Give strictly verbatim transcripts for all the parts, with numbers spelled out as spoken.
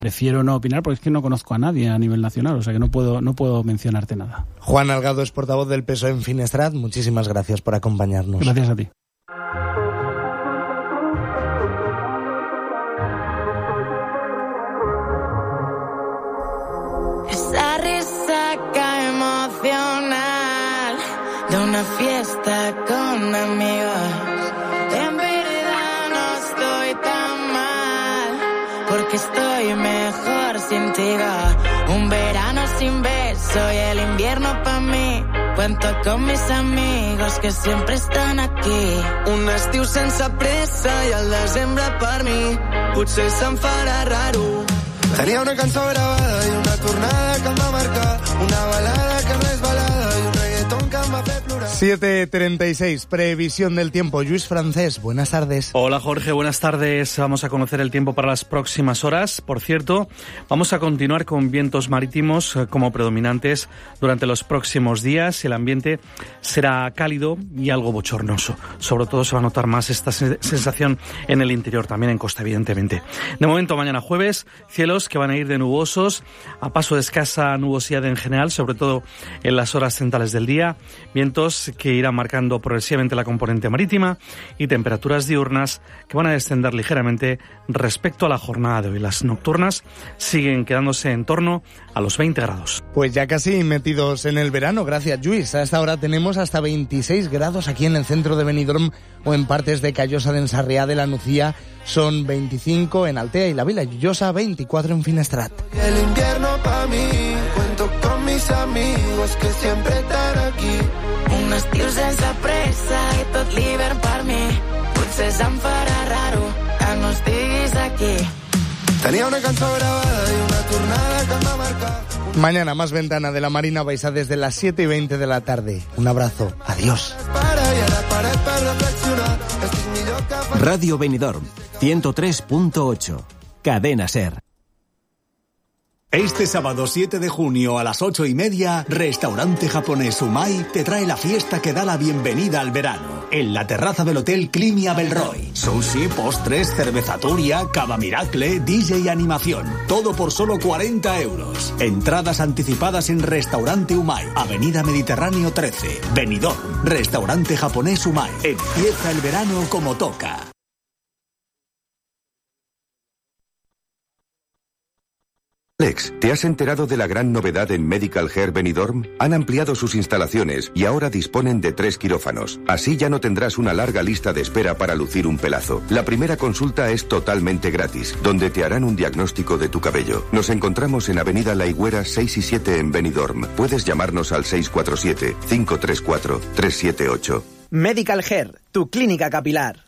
Prefiero no opinar porque es que no conozco a nadie a nivel nacional, o sea que no puedo no puedo mencionarte nada. Juan Algado es portavoz del P S O E en Finestrat. Muchísimas gracias por acompañarnos. Gracias a ti. Esa risaca emocional de una fiesta con amigos. En verdad no estoy tan mal, porque estoy mejor sin ti. Un verano sin beso y el invierno pa' mí. Cuento con mis amigos que siempre estan aquí. Un estiu sense pressa i el desembre per mi potser se'm farà raro. Tenia una cançó gravada i una tornada que em va marcar, una balada que no és balada i un reggaetón que em va fer plorar. siete treinta y seis, previsión del tiempo. Luis Francés, buenas tardes. Hola Jorge, buenas tardes. Vamos a conocer el tiempo para las próximas horas. Por cierto, vamos a continuar con vientos marítimos como predominantes durante los próximos días. El ambiente será cálido y algo bochornoso. Sobre todo se va a notar más esta sensación en el interior, también en costa, evidentemente. De momento, mañana jueves, cielos que van a ir de nubosos a paso de escasa nubosidad en general, sobre todo en las horas centrales del día. Vientos que irán marcando progresivamente la componente marítima y temperaturas diurnas que van a descender ligeramente respecto a la jornada de hoy. Las nocturnas siguen quedándose en torno a los veinte grados. Pues ya casi metidos en el verano, gracias Luis. A esta hora tenemos hasta veintiséis grados aquí en el centro de Benidorm o en partes de Callosa de Ensarriá de la Nucía. Son veinticinco en Altea y la Vila Llosa, veinticuatro en Finestrat. El invierno pa' mí, cuento con mis amigos que siempre están aquí. Un estiu sense pressa i tot l'hivern per mi potser se'm farà raro que no estiguis aquí. Tenia una cançó grabada y una tornada que em va marcar. Mañana más ventana de la Marina Baixa desde las siete y veinte de la tarde. Un abrazo. Adiós. Radio Benidorm, ciento tres punto ocho. Cadena SER. Este sábado siete de junio a las ocho y media, Restaurante Japonés Umai te trae la fiesta que da la bienvenida al verano. En la terraza del Hotel Climia Belroy. Sushi, postres, cervezaturia, cava miracle, D J y animación. Todo por solo cuarenta euros. Entradas anticipadas en Restaurante Umai, Avenida Mediterráneo trece, Benidorm. Restaurante Japonés Umai. Empieza el verano como toca. Alex, ¿te has enterado de la gran novedad en Medical Hair Benidorm? Han ampliado sus instalaciones y ahora disponen de tres quirófanos. Así ya no tendrás una larga lista de espera para lucir un pelazo. La primera consulta es totalmente gratis, donde te harán un diagnóstico de tu cabello. Nos encontramos en Avenida La Higuera seis y siete en Benidorm. Puedes llamarnos al seis cuatro siete, cinco tres cuatro, tres siete ocho. Medical Hair, tu clínica capilar.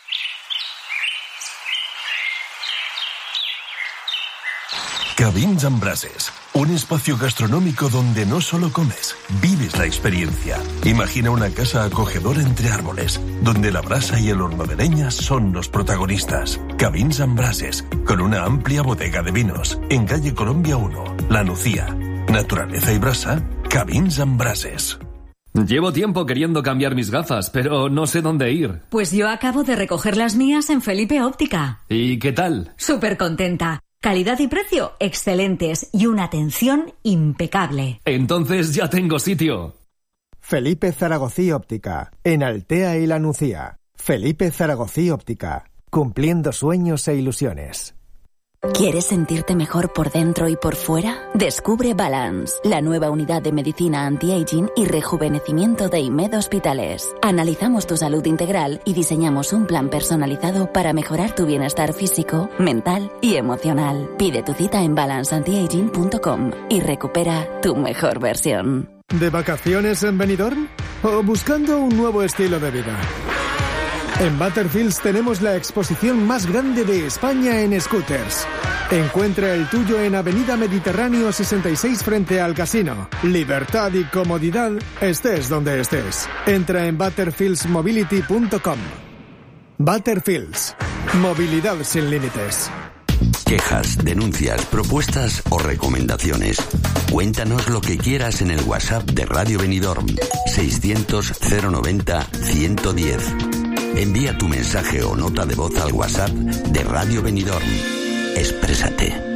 Cabins Embrases, un espacio gastronómico donde no solo comes, vives la experiencia. Imagina una casa acogedora entre árboles, donde la brasa y el horno de leña son los protagonistas. Cabins Embrases, con una amplia bodega de vinos, en calle Colombia uno, La Nucía. Naturaleza y brasa, Cabins Embrases. Llevo tiempo queriendo cambiar mis gafas, pero no sé dónde ir. Pues yo acabo de recoger las mías en Felipe Óptica. ¿Y qué tal? Súper contenta. Calidad y precio excelentes y una atención impecable. Entonces ya tengo sitio. Felipe Zaragozí Óptica, en Altea y La Nucía. Felipe Zaragozí Óptica, cumpliendo sueños e ilusiones. ¿Quieres sentirte mejor por dentro y por fuera? Descubre Balance, la nueva unidad de medicina anti-aging y rejuvenecimiento de IMED Hospitales. Analizamos tu salud integral y diseñamos un plan personalizado para mejorar tu bienestar físico, mental y emocional. Pide tu cita en balance antiaging punto com y recupera tu mejor versión. ¿De vacaciones en Benidorm? ¿O buscando un nuevo estilo de vida? En Butterfields tenemos la exposición más grande de España en scooters. Encuentra el tuyo en Avenida Mediterráneo sesenta y seis frente al casino. Libertad y comodidad, estés donde estés. Entra en butterfields mobility punto com. Butterfields. Movilidad sin límites. Quejas, denuncias, propuestas o recomendaciones. Cuéntanos lo que quieras en el WhatsApp de Radio Benidorm. seiscientos, cero noventa, ciento diez. Envía tu mensaje o nota de voz al WhatsApp de Radio Benidorm. Exprésate.